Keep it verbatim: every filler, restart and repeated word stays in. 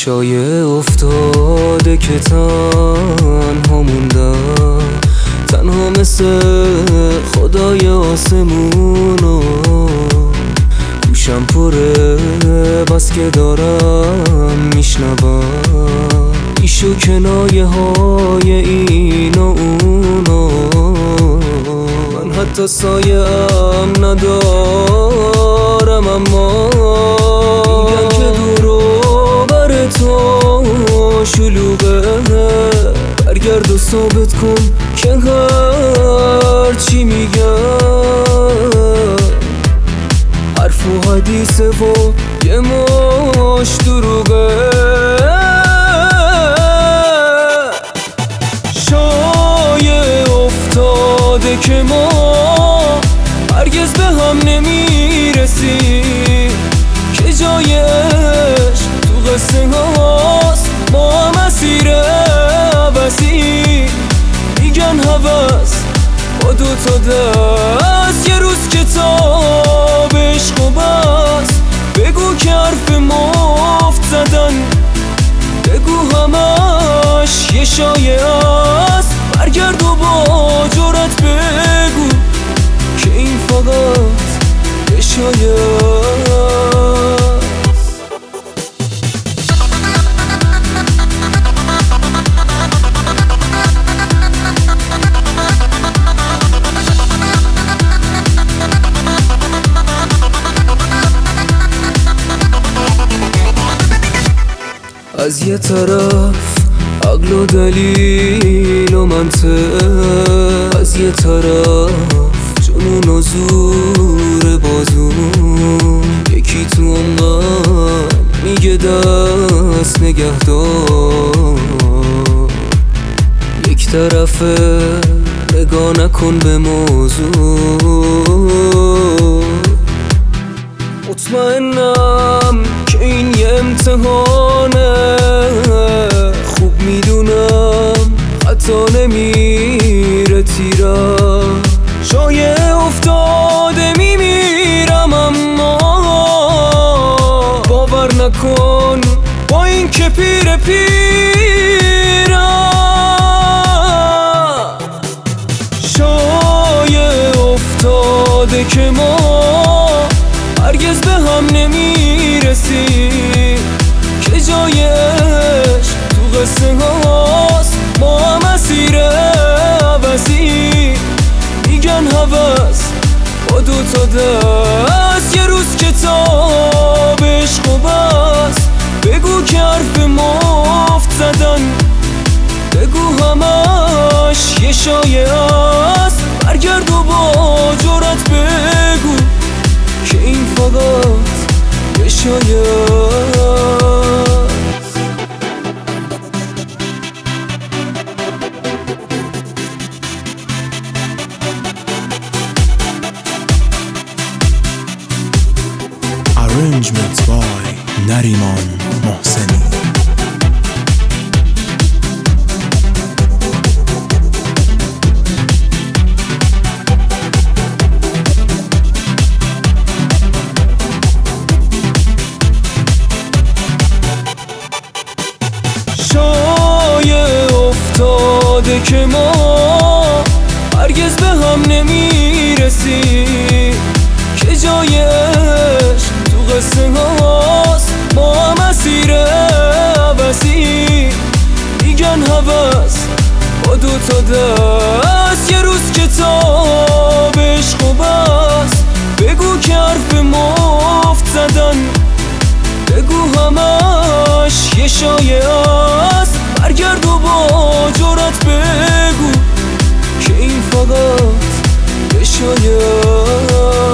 شایه افتاده که تنها موندم، تنها مثل خدای آسمونو. گوشم پره بس که دارم میشنوم ایشو کنایه های این و اونو. من حتی سایه ام ندارم، اما میگن که دورو بر تو شلوغه. برگرد و ثابت کن که هر چی میگم حرف و حدیثه و یه ماش دروغه. شایعه افتاده که ما هرگز به هم نمیرسیم، که جای عشق تو قصه هاست، ما هم اسیر عوضی. میگن هوس با دوتا دست، یه روز کتاب عشق و بس. بگو که حرف مفت زدن، بگو همش یه شایعه است. برگرد و با جرأت بگو که این فقط یه شایعه است. از یه طرف عقل و دلیل و منطق، از یه طرف جنون و زور بازون. یکی تو اونقدر میگه دست نگهدار، یک طرف نگاه نکن به موضوع. مطمئنم که این یه امتحانه، خوب میدونم حتی نمیره تیرم. شایعه افتاده میمیرم، اما باور نکن با این که پیر پیرم. شایعه افتاده که ما هرگز به هم نمیرسیم، که جای عشق تو قصه هاست، ما هم اسیر عوضی. میگن هوس با دوتا دست، یه روز کتاب عشق و بس. بگو که حرف مفت زدن، بگو همش یه شایعه است. برگرد و با جرأت بگو که این فقط یه شایعه است. Arrangements by Nariman Mohseni. شایعه افتاده که ما هرگز به هم نمیرسیم، که جای عشق تو قصه هاست، ما هم اسیر عوضی. میگن هوس با دوتا دست، یه روز کتاب عشق و بس. بگو که حرف مفت زدن، بگو همش یه شایعه است. برگرد و با جرأت بگو که این فقط یه شایعه است.